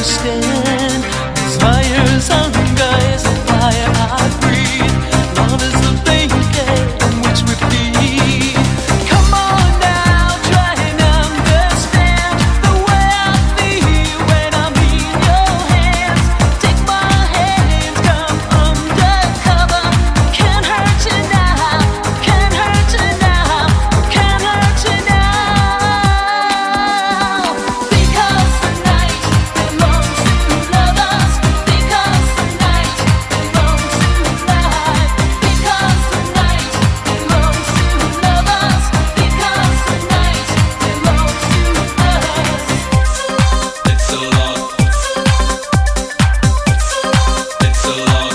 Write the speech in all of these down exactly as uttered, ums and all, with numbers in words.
understand. Desire's hunger is a fire I breathe. Love is a blanket in which we feed. Come on now, try and understand the way I feel when I'm in your hands. Take my hands, come undercover. Can't hurt you now, can't hurt you now, can't hurt you now. Because the night belongs to lovers. Because the night belongs to life. Because the night belongs to lovers. Because the night belongs to us. It's a lot. It's a lot.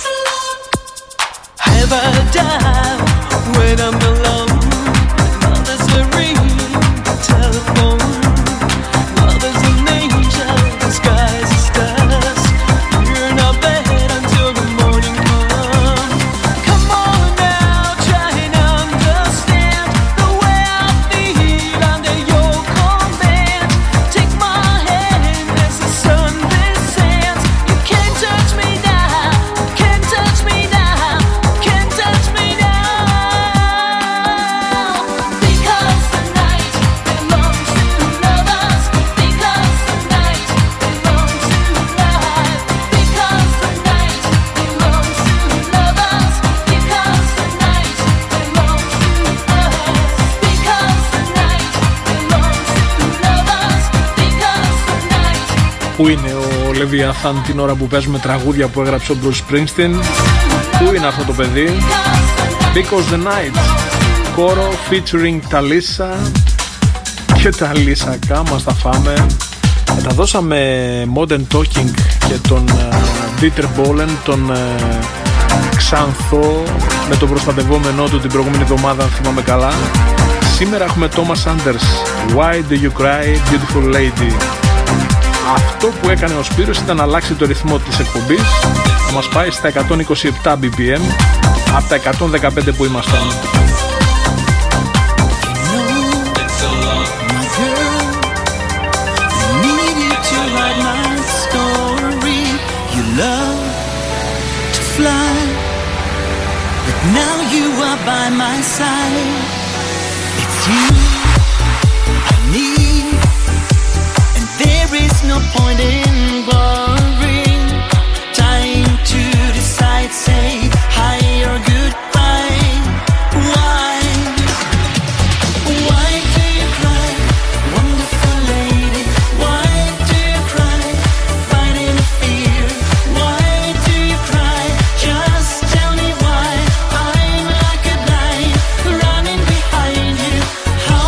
Have a dial when I'm alone. Love is a ring, telephone. Love is an angel disguised as dust. You're not bed until the morning comes. Come on now, try and understand the way I feel under your command. Take my hand as the sun descends. You can't touch me now, can't touch me now, can't touch me now. Because the night belongs to lovers. Because the night belongs to life. Because the night belongs to lovers. Because the night belongs to us. Because the night belongs to lovers. Because the night. Πού είναι ο Λεβιαθάν την ώρα που παίζουμε τραγούδια που έγραψε ο Bruce Springsteen? Πού είναι αυτό το παιδί? Because the Night, κόρο featuring Talisa και τα Λίσακα, μας τα φάμε. Τα δώσαμε Modern Talking και τον uh, Dieter Bohlen, τον uh, Ξανθό με τον προστατευόμενό του την προηγούμενη εβδομάδα, αν θυμάμαι καλά. Σήμερα έχουμε Thomas Anders, Why Do You Cry Beautiful Lady. Αυτό που έκανε ο Σπύρος ήταν να αλλάξει το ρυθμό της εκπομπής, να μας πάει στα εκατόν είκοσι επτά μπι πι εμ από τα εκατόν δεκαπέντε που ήμασταν. No point in worrying, trying to decide, say hi or goodbye. Why? Why do you cry, wonderful lady? Why do you cry, fighting fear? Why do you cry? Just tell me why. I'm like a blind, running behind you. How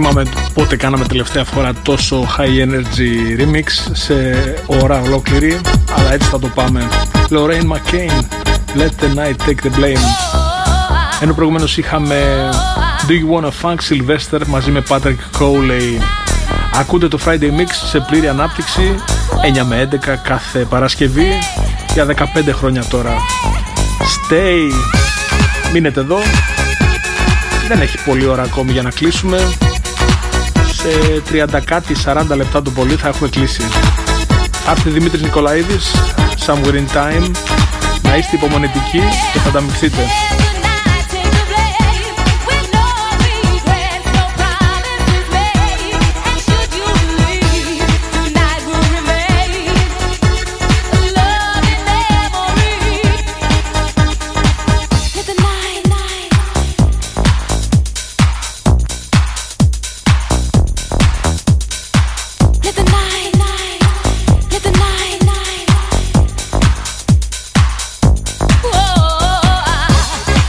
θυμάμαι πότε κάναμε τελευταία φορά τόσο high energy remix σε ώρα ολόκληρη, αλλά έτσι θα το πάμε. Lorraine McCain, Let the Night Take the Blame. Ενώ προηγουμένως είχαμε Do You Wanna Funk, Sylvester μαζί με Patrick Cowley. Ακούτε το Friday Mix σε πλήρη ανάπτυξη εννιά με έντεκα κάθε Παρασκευή για δεκαπέντε χρόνια τώρα. Stay, μείνετε εδώ. Δεν έχει πολλή ώρα ακόμη για να κλείσουμε. Σε τριάντα κάτι σαράντα λεπτά το πολύ θα έχουμε κλείσει. Άρθει Δημήτρης Νικολαίδης, Somewhere in Time. Να είστε υπομονετικοί και θα τα μειχθείτε. Whoa.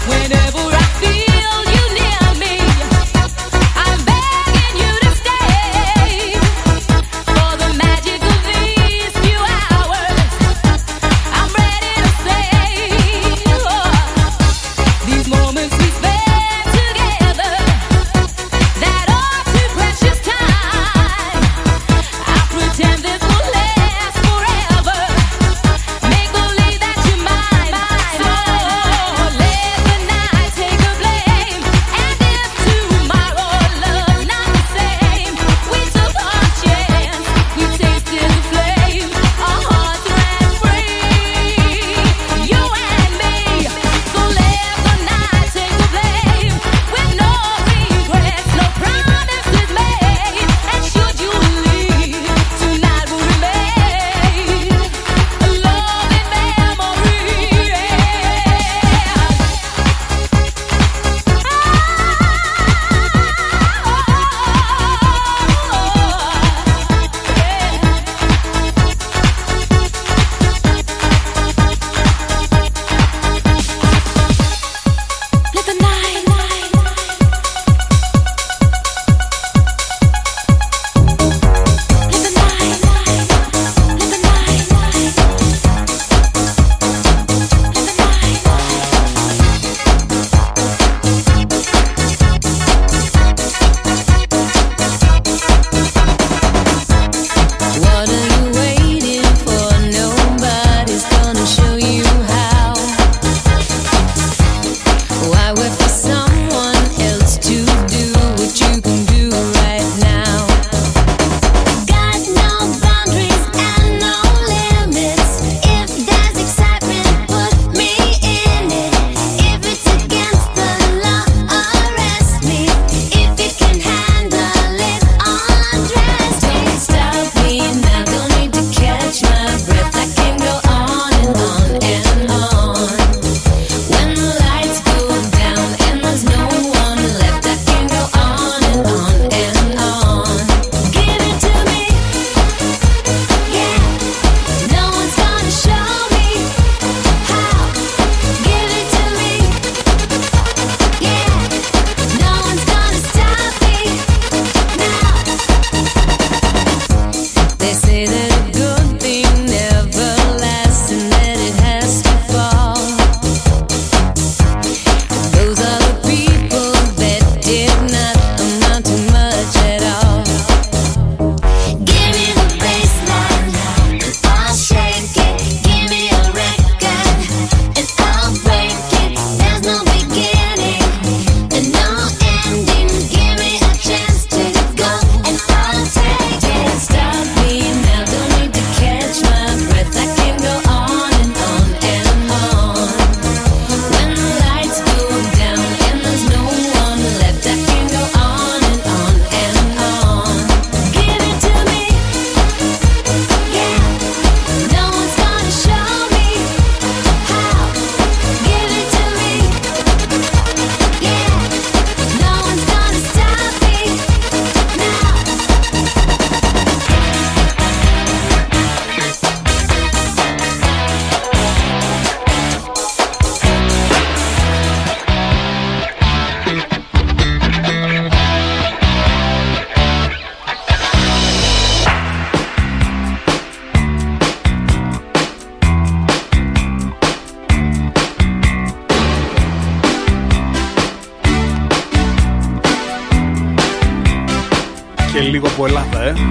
και λίγο από Ελλάδα, ε.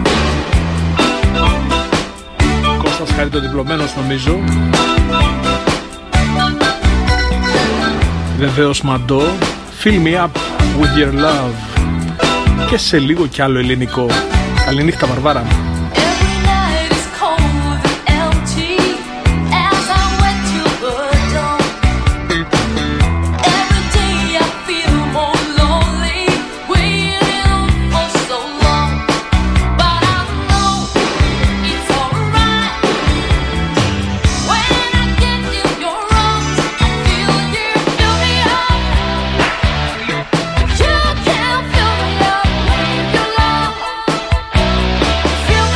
Κώστας Χαριτοδιπλωμένος νομίζω. Βεβαίως Μαντό, Fill Me Up With Your Love. Και σε λίγο κι άλλο ελληνικό. Καληνύχτα Βαρβάρα. Feel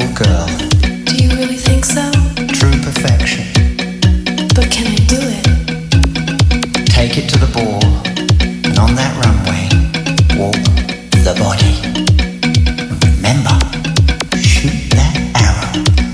girl. Do you really think so? True perfection. But can I do it? Take it to the ball, and on that runway, walk the body. And remember, shoot that arrow.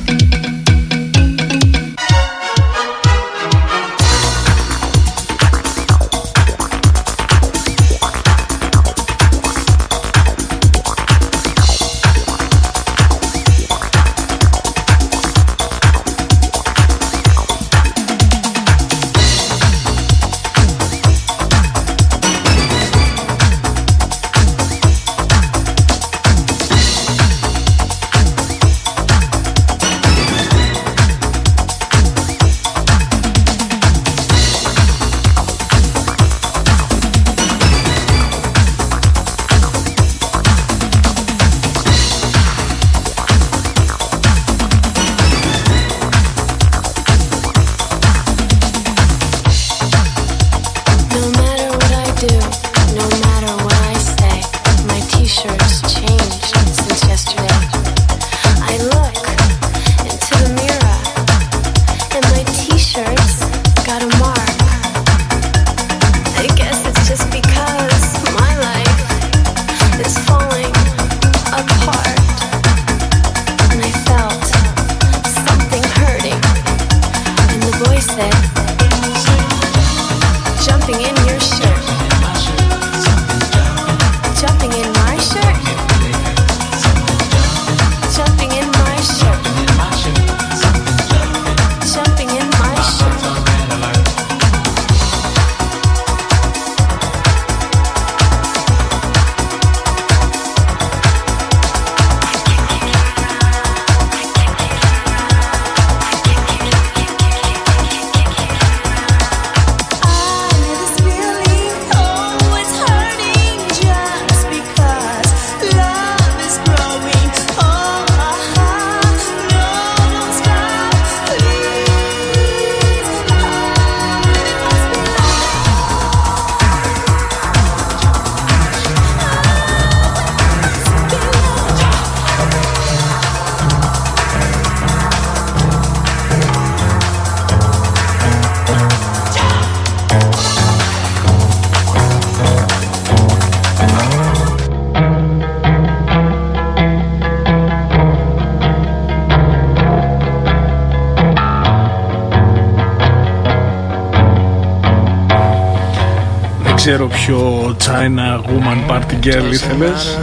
ξέρω ποιο China Woman Party Girl ήθελες.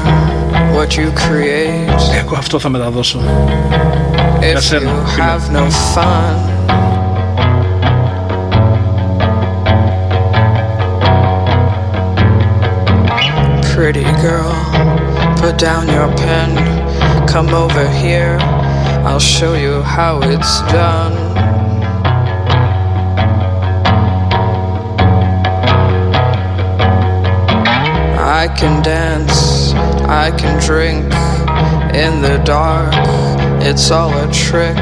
Εγώ αυτό θα μεταδώσω. Για σένα, φίλε. Pretty girl, put down your pen. Come over here, I'll show you how it's done. I can dance, I can drink in the dark, it's all a trick.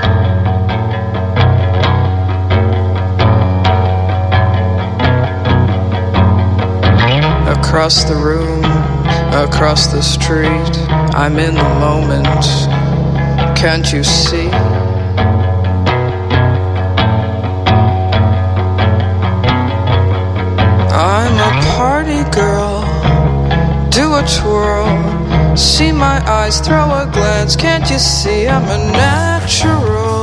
Across the room, across the street, I'm in the moment, can't you see? I'm a party girl, do a twirl, see my eyes, throw a glance, can't you see I'm a natural?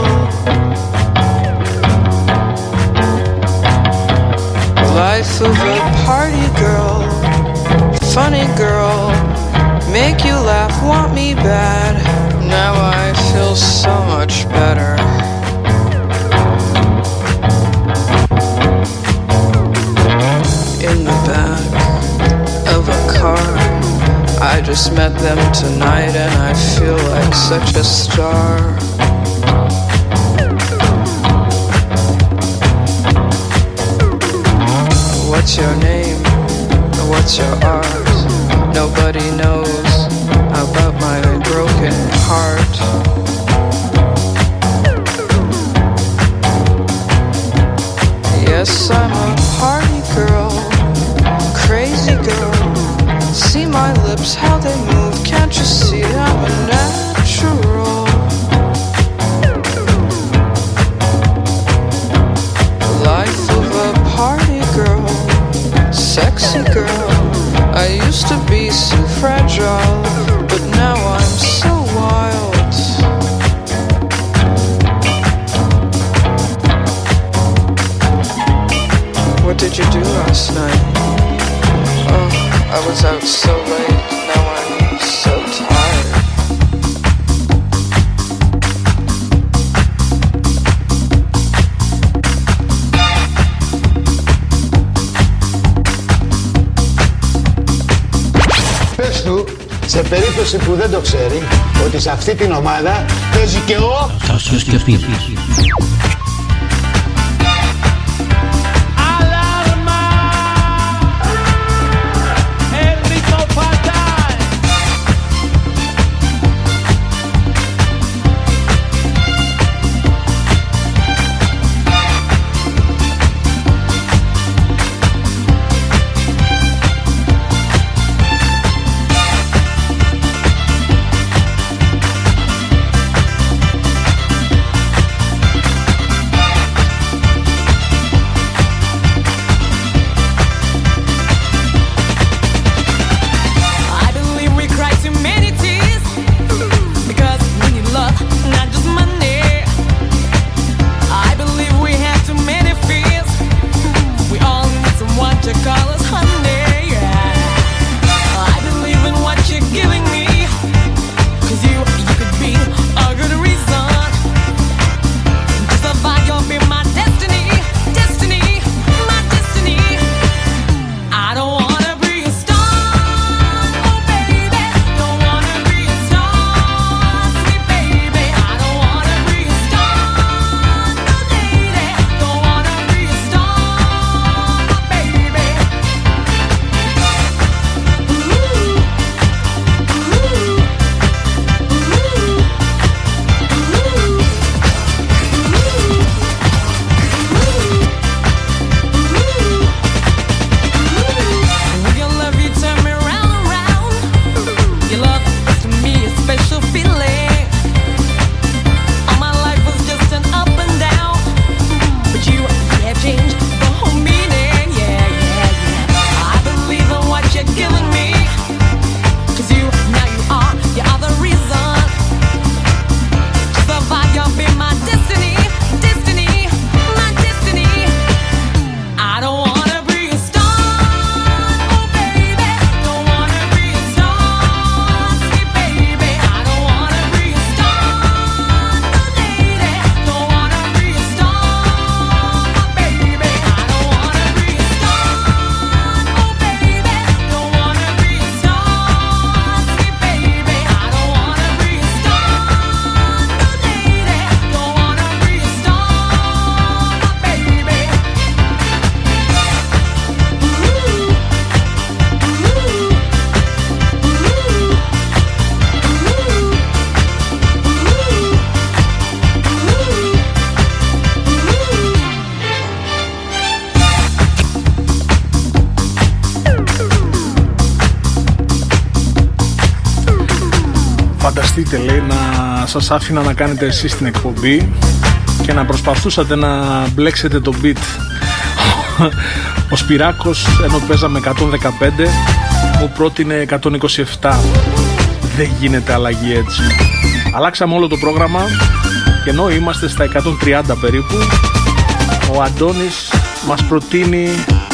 Life of a party girl, funny girl, make you laugh, want me bad, now I feel so much better. In the back of a car, I just met them tonight and I feel like such a star. What's your name? What's your art? Nobody knows about my broken heart. Yes, I'm a party girl, crazy girl. See my lips, how they move, can't you see I'm a natural? last night. Oh, I was out so late, now I'm so tired. Πες του, σε περίπτωση που δεν το ξέρει, ότι σε αυτή την ομάδα παίζει και ο... Τάσος και Πύρης. Φανταστείτε, λέει, να σας άφηνα να κάνετε εσείς την εκπομπή και να προσπαθούσατε να μπλέξετε το beat. Ο Σπυράκος, ενώ παίζαμε εκατόν δεκαπέντε, μου πρότεινε εκατόν είκοσι επτά. Δεν γίνεται αλλαγή έτσι. Αλλάξαμε όλο το πρόγραμμα και ενώ είμαστε στα εκατόν τριάντα περίπου, ο Αντώνης μας προτείνει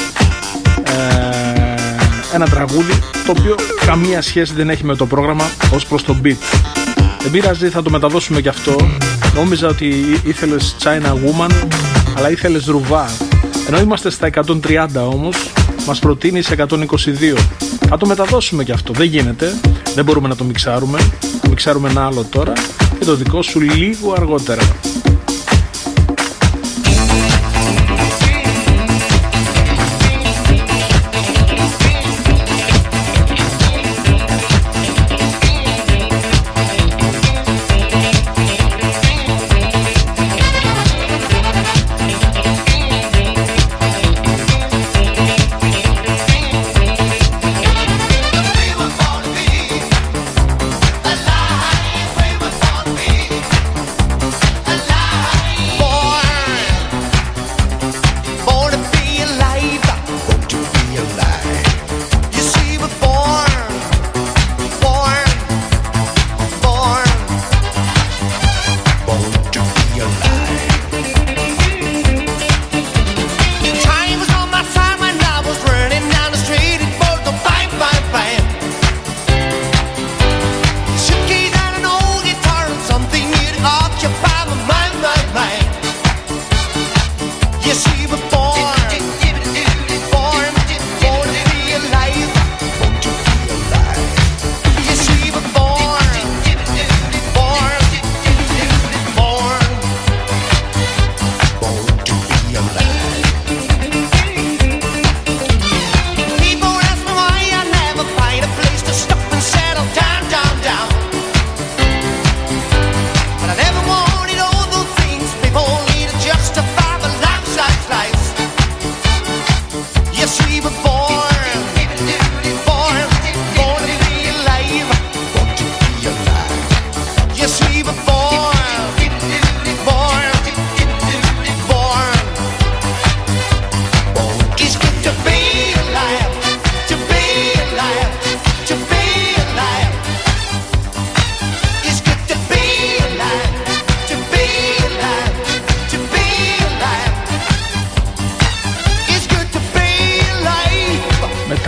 ε, ένα τραγούδι το οποίο καμία σχέση δεν έχει με το πρόγραμμα ως προς το beat. Δεν πειράζει, θα το μεταδώσουμε κι αυτό. Νόμιζα ότι ήθελες China Woman, αλλά ήθελες Ρουβά. Ενώ είμαστε στα εκατόν τριάντα όμως, μας προτείνει σε εκατόν είκοσι δύο. Θα το μεταδώσουμε κι αυτό, δεν γίνεται. Δεν μπορούμε να το μιξάρουμε. Θα μιξάρουμε ένα άλλο τώρα και το δικό σου λίγο αργότερα. Alive.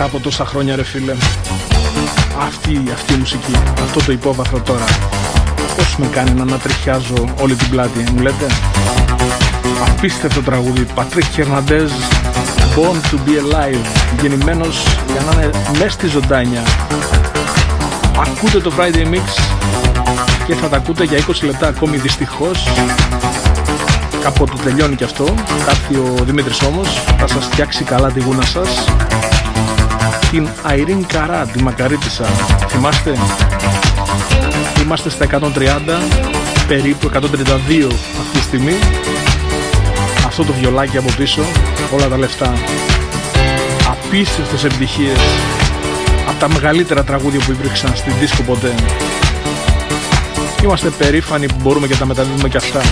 από τόσα χρόνια, ρε φίλε. Αυτή, αυτή η μουσική, αυτό το υπόβαθρο τώρα, πώς με κάνει να ανατριχιάζω όλη την πλάτη, μου λέτε? Απίστευτο τραγούδι, Πατρίκ Χερναντέζ, Born to be Alive, γεννημένος για να είναι μες στη ζωντάνια. Ακούτε το Friday Mix και θα τα ακούτε για είκοσι λεπτά ακόμη, δυστυχώς. Κάποτε τελειώνει και αυτό. Θα έρθει ο Δημήτρης όμως, θα σας φτιάξει καλά τη γούνα σας. Την Αϊρίν Καρά, τη Μακαρίτισσα, θυμάστε? Είμαστε στα εκατόν τριάντα, περίπου εκατόν τριάντα δύο αυτή τη στιγμή. Αυτό το βιολάκι από πίσω, όλα τα λεφτά. Απίστευτες επιτυχίες, από τα μεγαλύτερα τραγούδια που υπήρξαν στην δίσκο ποτέ. Είμαστε περήφανοι που μπορούμε και τα μεταδίδουμε και αυτά.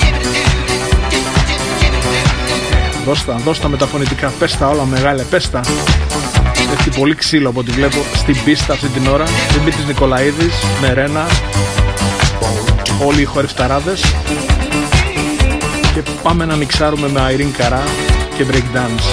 Δώστα, δώστα με τα φωνητικά, πες τα όλα μεγάλε, πες τα. Έχει πολύ ξύλο από ό,τι βλέπω στην πίστα αυτή την ώρα. Δημήτρης Νικολαίδης, με Ρένα, όλοι οι χορευταράδες. Και πάμε να μιξάρουμε με Αϊρίν Καρά και breakdance.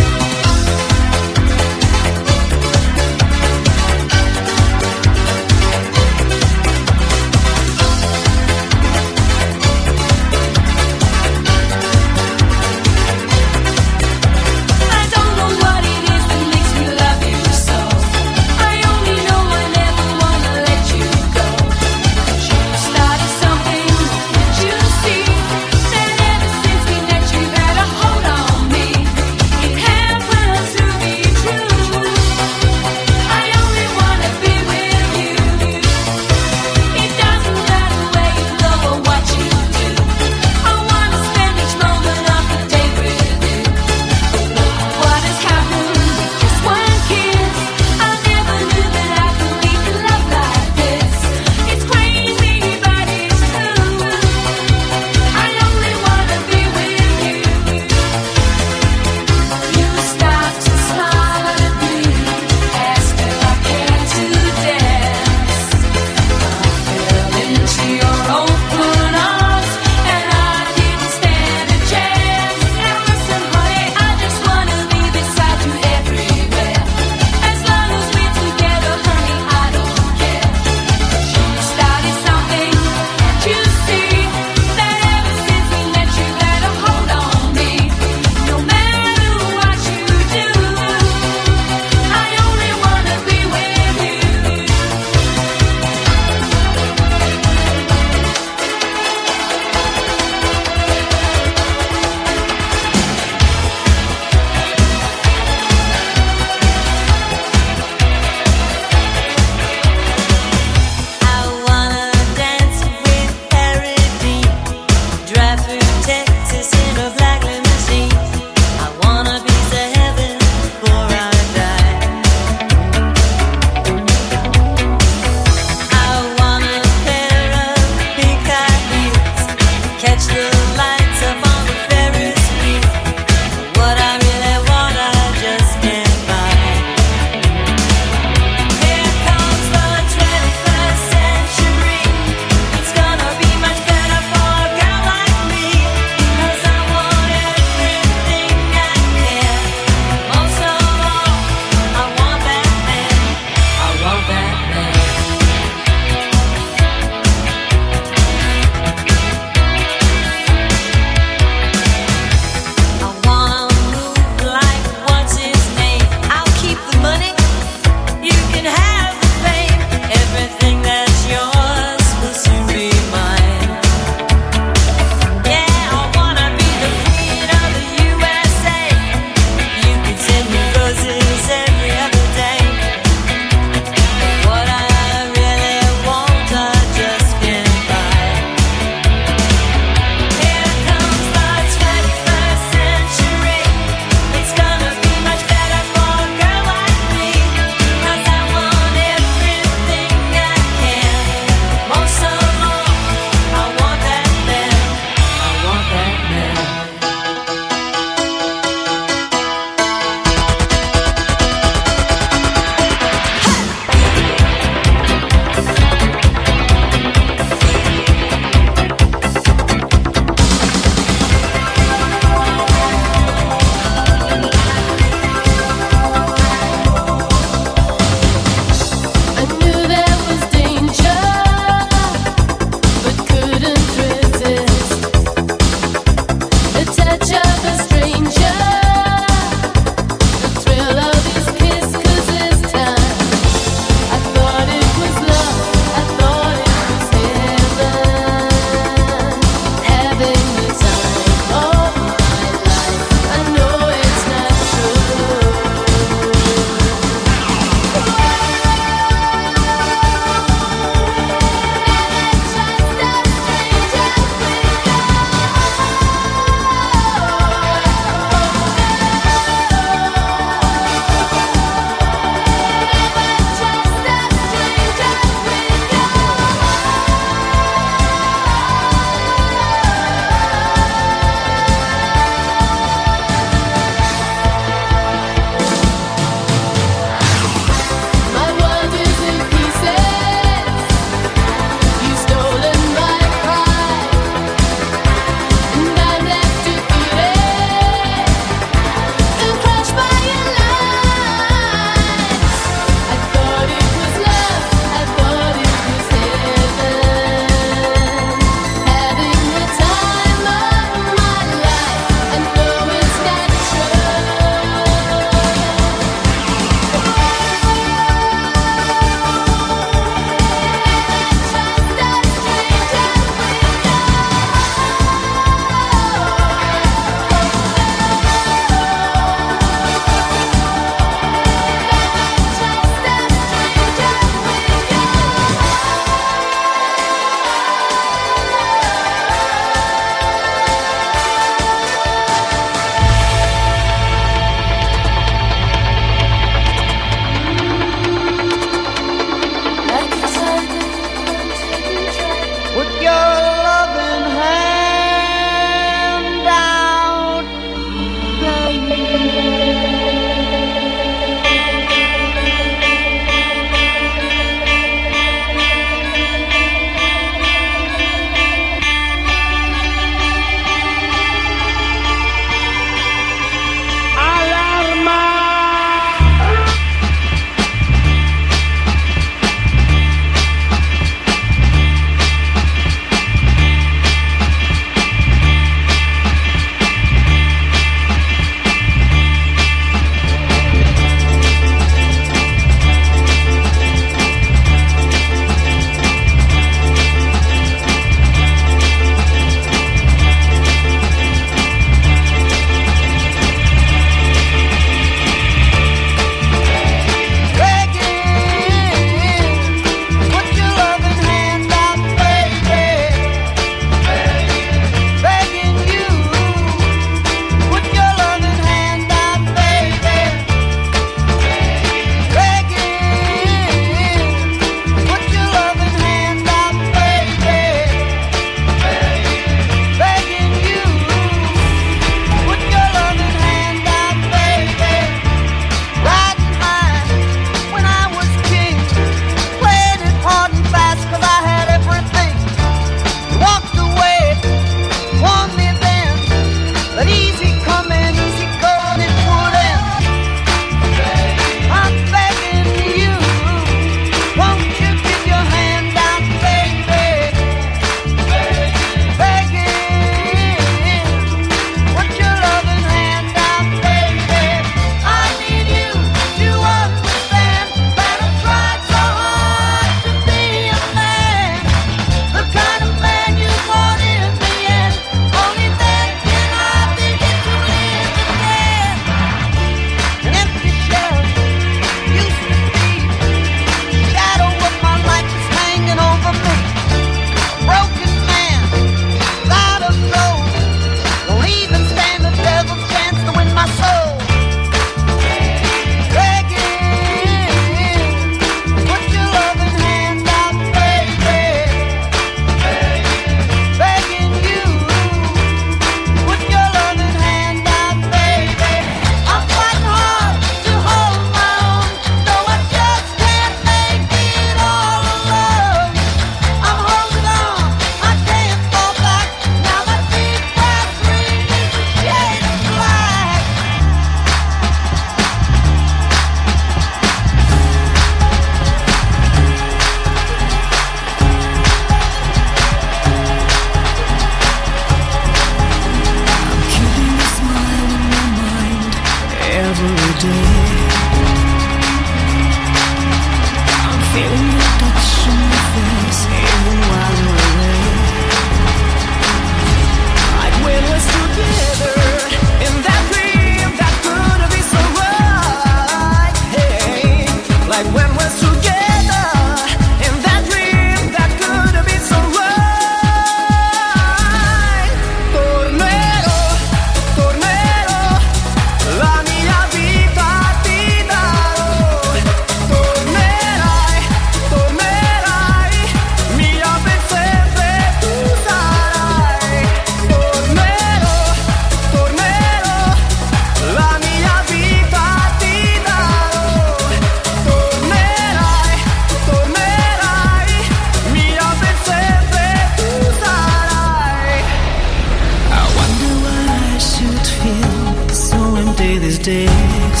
away these days.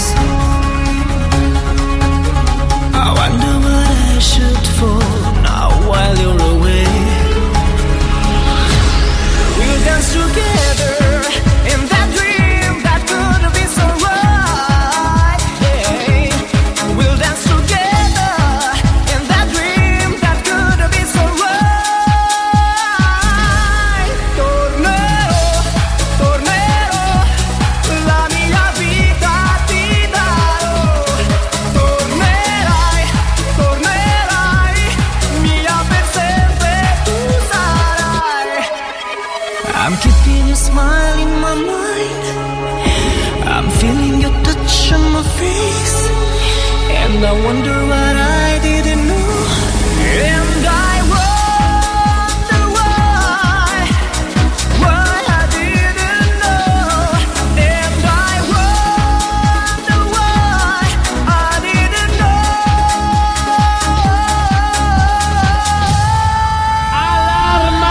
I wonder what I should for now while you're away. We'll dance together in that dream that could be so right. Hey, we'll dance together in that dream that could be so right. Tornerò, tornerò, la mia vita ti darò. Tornerai, tornerai, mia per sempre tu sarai. I'm keeping your smile in my mind. I'm feeling your touch on my face. And I wonder what I didn't know. And I wonder why, why I didn't know. And I wonder why I didn't know. Allarma!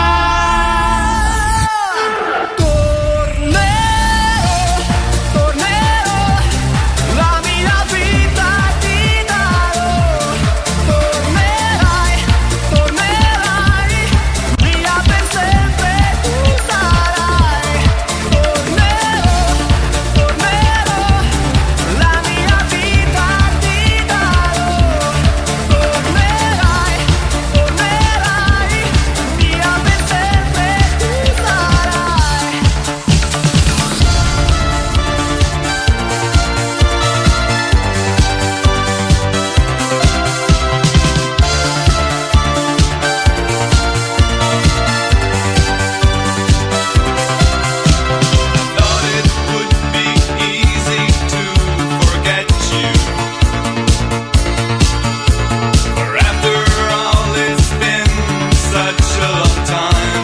Tornerò, tornerò, la mia vita ti darò. Tornerai, tornerai, mia per sempre tu sarai. Tornerò, tornerò, la mia vita ti darò. Tornerai, tornerai, mia per sempre tu sarai. Thought it would be easy to forget you. For after all, it's been such a long time.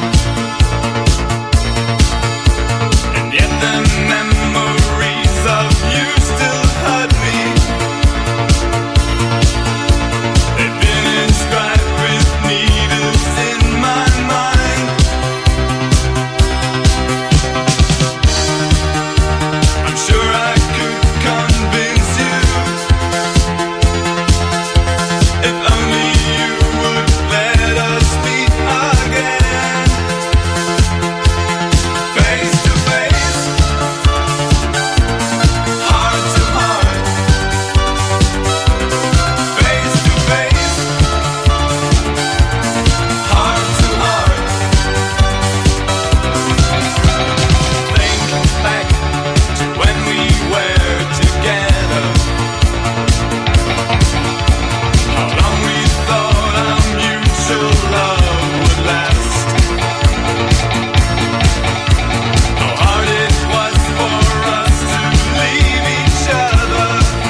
And yet the memories of you still hurt me. They've been inscribed with needles in my mind. I'm sure I could convince you, if only you would let us meet again. Face to face, heart to heart. Face to face, heart to heart. Think back to when we were together. How long we thought our mutual love would last. How hard it was for us to leave each other.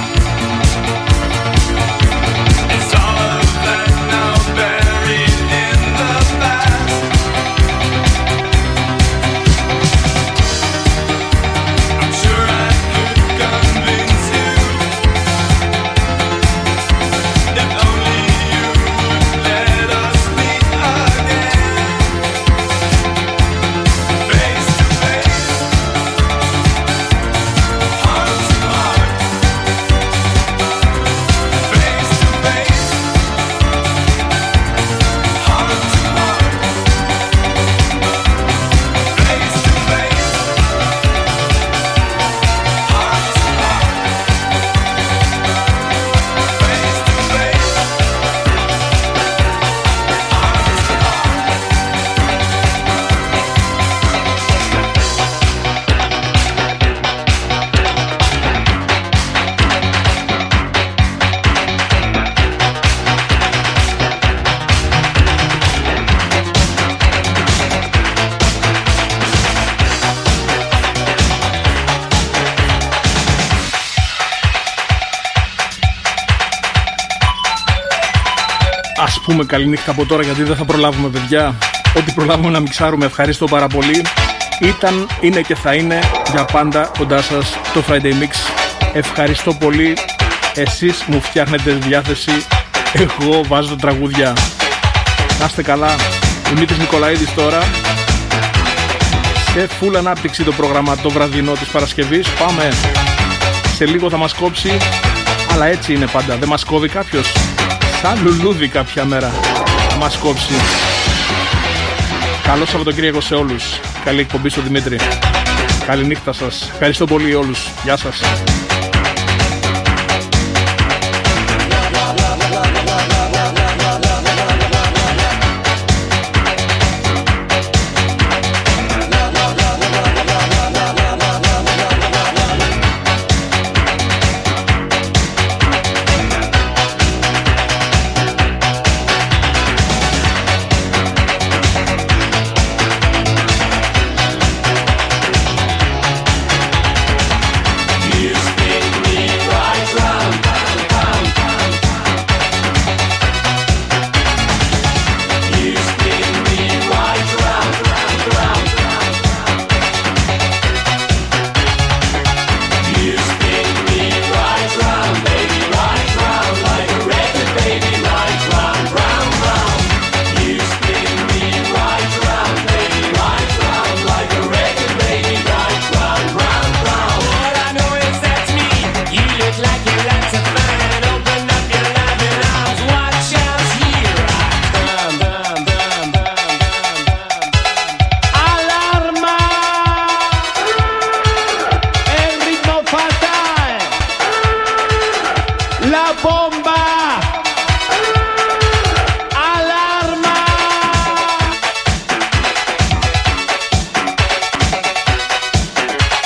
Is all of that now buried in the past? I'm sure I could convince you, if only you would let us meet again. Face to face, heart to heart. Face to face, heart to heart. Face to face, heart to heart. Face to face, Ας πούμε καληνύχτα από τώρα, γιατί δεν θα προλάβουμε, παιδιά. Ό,τι προλάβουμε να μιξάρουμε, ευχαριστώ πάρα πολύ. Ήταν, είναι και θα είναι για πάντα κοντά σας το Friday Mix. Ευχαριστώ πολύ. Εσείς μου φτιάχνετε τη διάθεση, εγώ βάζω τραγούδια. Να είστε καλά. Δημήτρης Νικολαίδης τώρα. Σε full ανάπτυξη το πρόγραμμα το βραδινό της Παρασκευής. Πάμε! σε λίγο θα μας κόψει, αλλά έτσι είναι πάντα. Δεν μας κόβει κάποιος. Σαν λουλούδι κάποια μέρα θα μας κόψει. Καλό Σαββατοκύριακο σε όλους. Καλή εκπομπή στο Δημήτρη. Καληνύχτα σας. Ευχαριστώ πολύ όλους. Γεια σας.